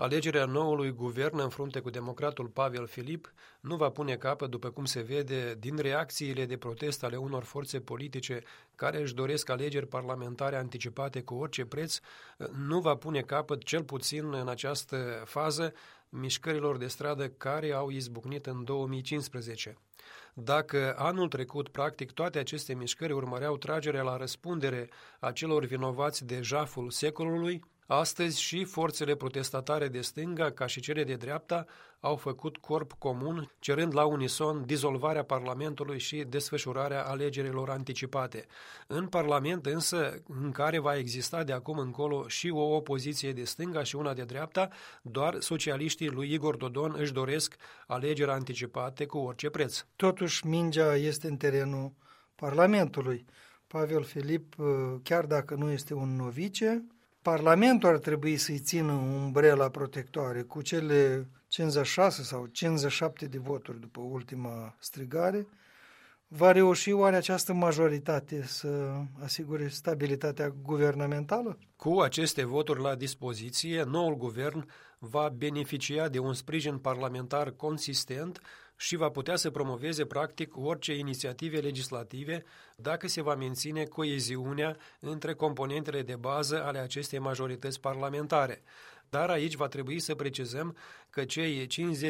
Alegerea noului guvern în frunte cu democratul Pavel Filip nu va pune capăt, după cum se vede din reacțiile de protest ale unor forțe politice care își doresc alegeri parlamentare anticipate cu orice preț, nu va pune capăt, cel puțin în această fază, mișcărilor de stradă care au izbucnit în 2015. Dacă anul trecut, practic, toate aceste mișcări urmăreau tragerea la răspundere a celor vinovați de jaful secolului, astăzi și forțele protestatare de stânga, ca și cele de dreapta, au făcut corp comun, cerând la unison dizolvarea Parlamentului și desfășurarea alegerilor anticipate. În Parlament însă, în care va exista de acum încolo și o opoziție de stânga și una de dreapta, doar socialiștii lui Igor Dodon își doresc alegeri anticipate cu orice preț. Totuși, mingea este în terenul Parlamentului. Pavel Filip, chiar dacă nu este un novice, Parlamentul ar trebui să-i țină umbrela protectoare cu cele 56 sau 57 de voturi după ultima strigare. Va reuși oare această majoritate să asigure stabilitatea guvernamentală? Cu aceste voturi la dispoziție, noul guvern va beneficia de un sprijin parlamentar consistent și va putea să promoveze practic orice inițiative legislative dacă se va menține coeziunea între componentele de bază ale acestei majorități parlamentare. Dar aici va trebui să precizăm că cei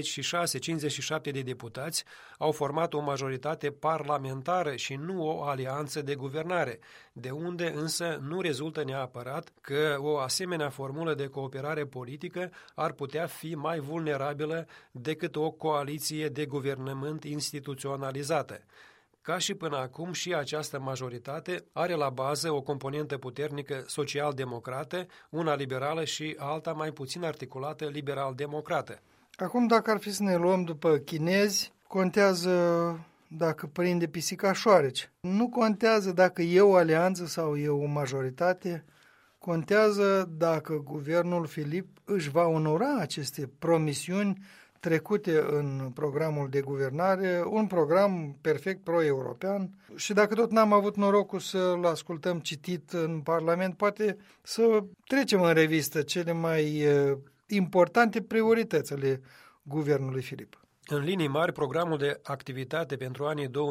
56-57 de deputați au format o majoritate parlamentară și nu o alianță de guvernare, de unde însă nu rezultă neapărat că o asemenea formulă de cooperare politică ar putea fi mai vulnerabilă decât o coaliție de guvernământ instituționalizată. Ca și până acum, și această majoritate are la bază o componentă puternică social-democrată, una liberală și alta mai puțin articulată liberal-democrată. Acum, dacă ar fi să ne luăm după chinezi, contează dacă prinde pisica șoareci. Nu contează dacă e o alianță sau e o majoritate, contează dacă guvernul Filip își va onora aceste promisiuni trecute în programul de guvernare, un program perfect pro-european, și dacă tot n-am avut norocul să-l ascultăm citit în Parlament, poate să trecem în revistă cele mai importante priorități ale guvernului Filip. În linii mari, programul de activitate pentru anii 2016-2018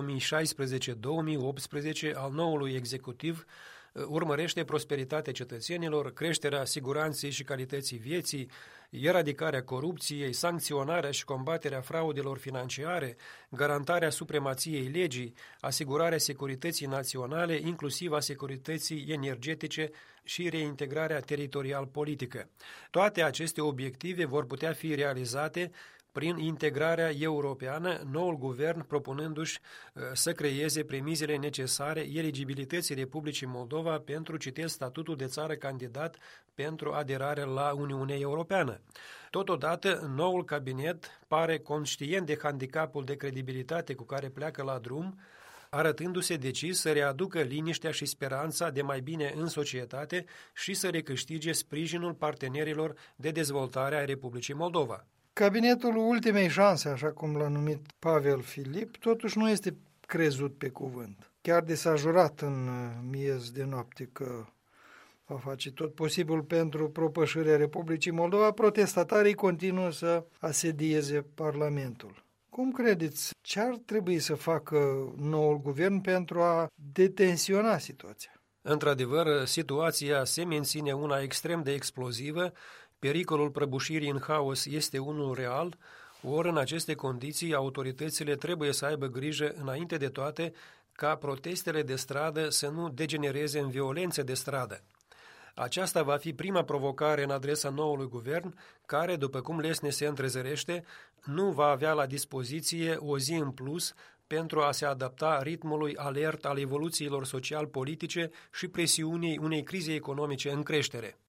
al noului executiv urmărește prosperitatea cetățenilor, creșterea siguranței și calității vieții, eradicarea corupției, sancționarea și combaterea fraudelor financiare, garantarea supremației legii, asigurarea securității naționale, inclusiv a securității energetice și reintegrarea teritorial-politică. Toate aceste obiective vor putea fi realizate prin integrarea europeană, noul guvern propunându-și să creeze premisele necesare eligibilității Republicii Moldova pentru, citez, statutul de țară candidat pentru aderare la Uniunea Europeană. Totodată, noul cabinet pare conștient de handicapul de credibilitate cu care pleacă la drum, arătându-se decis să readucă liniștea și speranța de mai bine în societate și să recâștige sprijinul partenerilor de dezvoltare a Republicii Moldova. Cabinetul ultimei șanse, așa cum l-a numit Pavel Filip, totuși nu este crezut pe cuvânt. Chiar de s-a jurat în miez de noapte că va face tot posibil pentru propășirea Republicii Moldova, protestatarii continuă să asedieze Parlamentul. Cum credeți, ce ar trebui să facă noul guvern pentru a detensiona situația? Într-adevăr, situația se menține una extrem de explozivă. Pericolul prăbușirii în haos este unul real, ori în aceste condiții autoritățile trebuie să aibă grijă înainte de toate ca protestele de stradă să nu degenereze în violențe de stradă. Aceasta va fi prima provocare în adresa noului guvern, care, după cum lesne se întrezărește, nu va avea la dispoziție o zi în plus pentru a se adapta ritmului alert al evoluțiilor social-politice și presiunii unei crize economice în creștere.